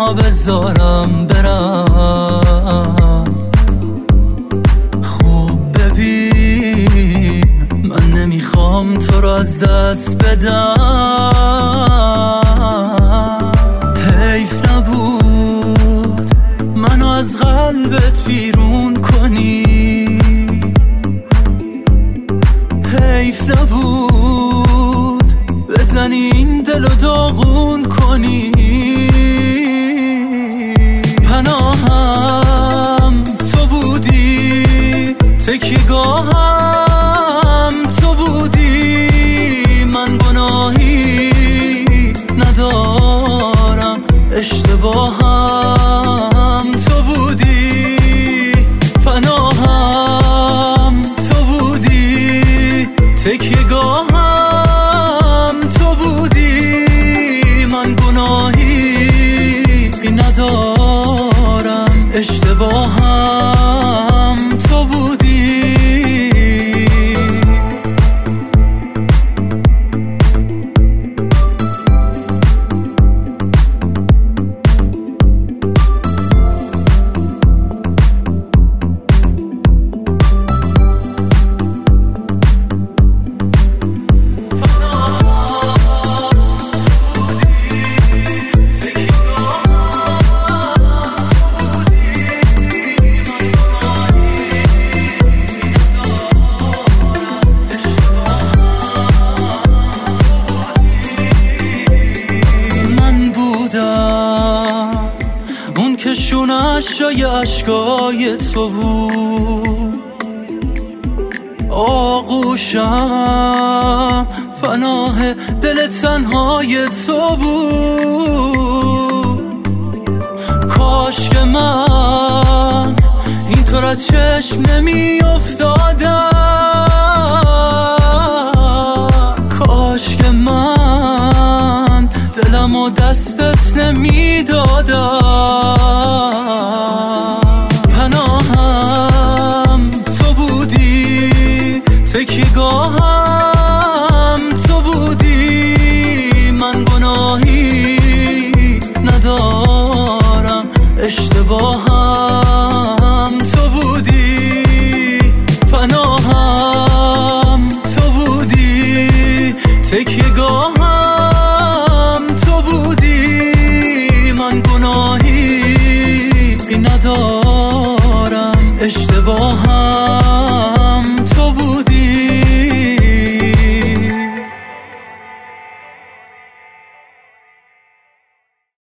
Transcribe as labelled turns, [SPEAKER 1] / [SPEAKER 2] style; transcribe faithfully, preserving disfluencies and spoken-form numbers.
[SPEAKER 1] بذارم برم. خوب ببین من نمیخوام تو رو از دست بدم. حیف نبود منو از قلبت بیرون کنی، حیف نبود بزنی این دل رو داغون کنی. پناهم تو بودی، تکیه‌گاهم تو بودی، من گناهی ندارم، اشتباهم تو بودی. پناهم تو بودی، تکیه‌گاهم تو بودی، من گناهی ندارم، اشتباهم تو بودی. که شونش جای عشقای تو بود، آغوشم فناه دل تنهای تو بود. کاش که من اینطور از چشم نمی افتادم، کاش که من دلم و دستت نمی دادم. پناهم تو بودی، تکیه‌گاهم